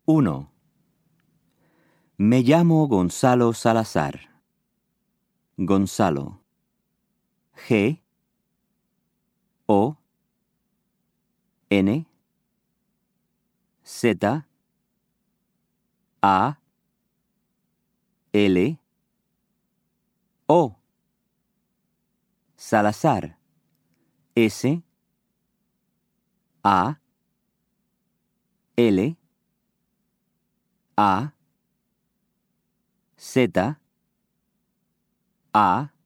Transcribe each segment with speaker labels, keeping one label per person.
Speaker 1: 1. Me llamo Gonzalo Salazar. Gonzalo. G. O. N. Z. A. L. O. Salazar. S. A. L. A. Z. A.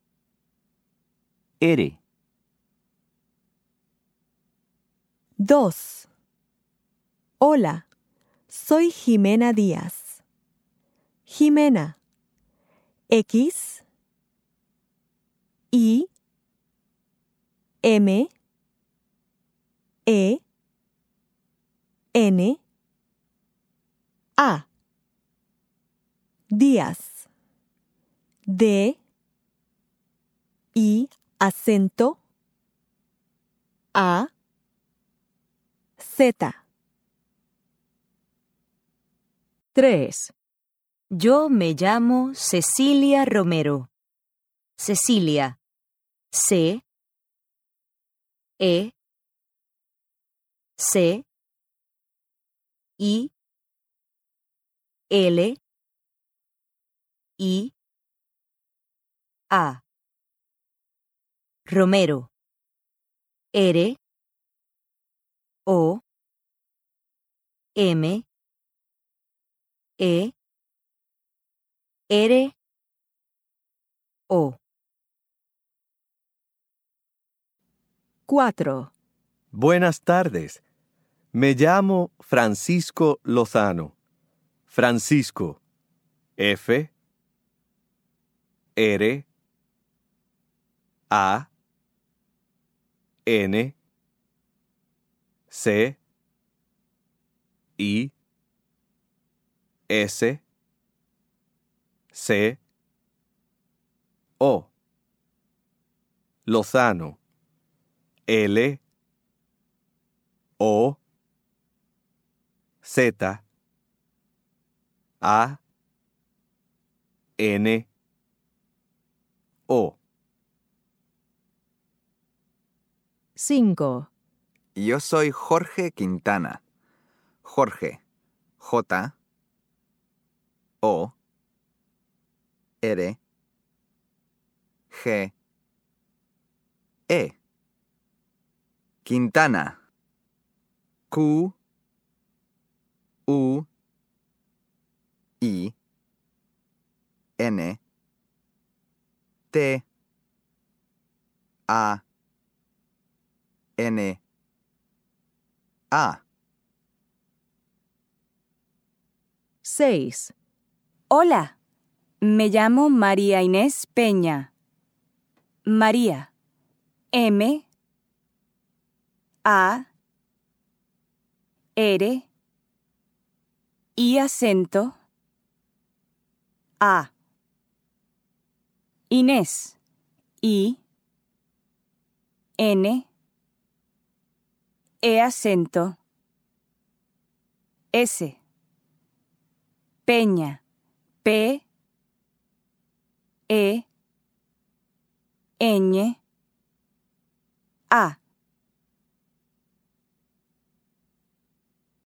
Speaker 1: R.
Speaker 2: 2. Hola, soy Jimena Díaz. Jimena. X. I. M. E. N. A. Díaz. D. I. Acento. A. Z.
Speaker 3: 3. Yo me llamo Cecilia Romero. Cecilia. C. E. C. I. L. I. A. Romero. R. O. M. E. R. O.
Speaker 2: 4.
Speaker 4: Buenas tardes. Me llamo Francisco Lozano. Francisco. F. R. A. N. C. I. S. C. O. Lozano. L. O. Z. A. N. O.
Speaker 2: 5.
Speaker 5: Yo soy Jorge Quintana. Jorge. J. O. R. G. E. Quintana. Q. U. I. N. T. A. N. A.
Speaker 2: 6.
Speaker 3: Hola, me llamo María Inés Peña. María. M. A. R. I acento. A. Inés. I. N. E acento. S. Peña. P. E. Ñ. A.